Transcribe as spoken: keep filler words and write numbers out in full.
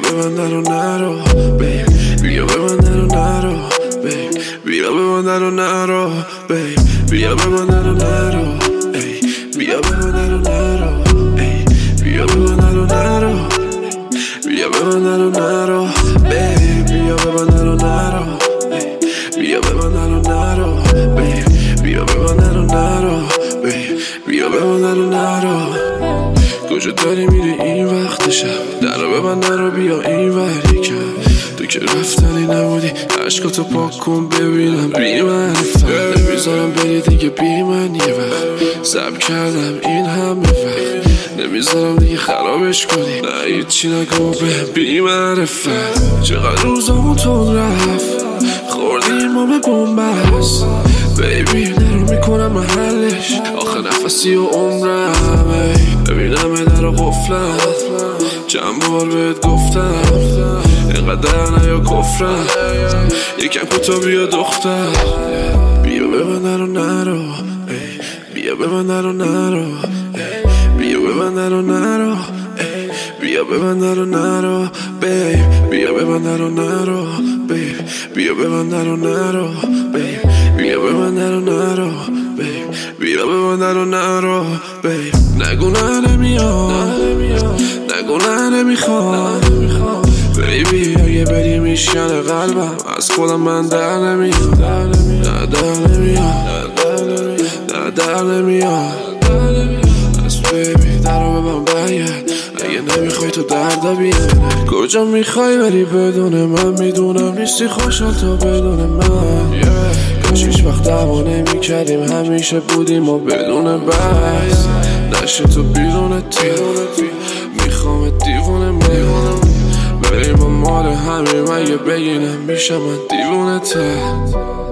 ببند رو نرو بیب، بیا ببند رو نرو بیب، بیا ببند رو نرو بیب، بیا ببند رو نرو ای، بیا ببند رو نرو ای، بیا ببند رو نرو، بیا ببند رو نرو بیب، بیا ببند رو نرو ای، بیا ببند رو نرو بیب، بیا ببند رو نرو بیب، بیا ببند رو نرو. کجا داری میری این وقت شب؟ در رو ببند رو بیا این وری کرد. تو که رفتنی نبودی عشقاتو پاک کن ببینم بی معرفت. نمیذارم بری دیگه بی من یه وقت سب کردم این همه وقت. نمیذارم دیگه خرابش کنی نه هیچی نگو به بی معرفت. چقدر روزامون تون رفت خوردیم ما به بومبست بیبی نرو میکنم محلش آخه نفسی و عمرم. ببینم در رو قفلم چند بار بهت گفتم اینقدر نیا کفرم یکم کوتا بیا دختر. بیا ببند رو نرو ای، بیا ببند رو نرو ای، بیا ببند رو نرو ای، بیا ببند رو نرو بیب، بیا ببند رو نرو بیب، بیا ببند رو نرو بیب، بیا ببند رو نرو بیب، بیا ببند رو نرو بیب. نگو نه نمیام نگو نه نمیخوام بیبی اگه بری میشکنه قلبم از خودم من در نمیام نه در نمیام نه در نمیام از بیبی در رو ببن برگرد اگه نمیخوای تو درد بیاد. کجا میخوای بری بدون من میدونم نیستی خوشحال تو بدون من. کاش هیچ وقت دعوا نمیکردیم همیشه بودیم و بدون بحث نشه تو بیرون تیر میخوام دیوونه میمونم بریم و مال همیم اگه بگینم میشم من دیوونه ته.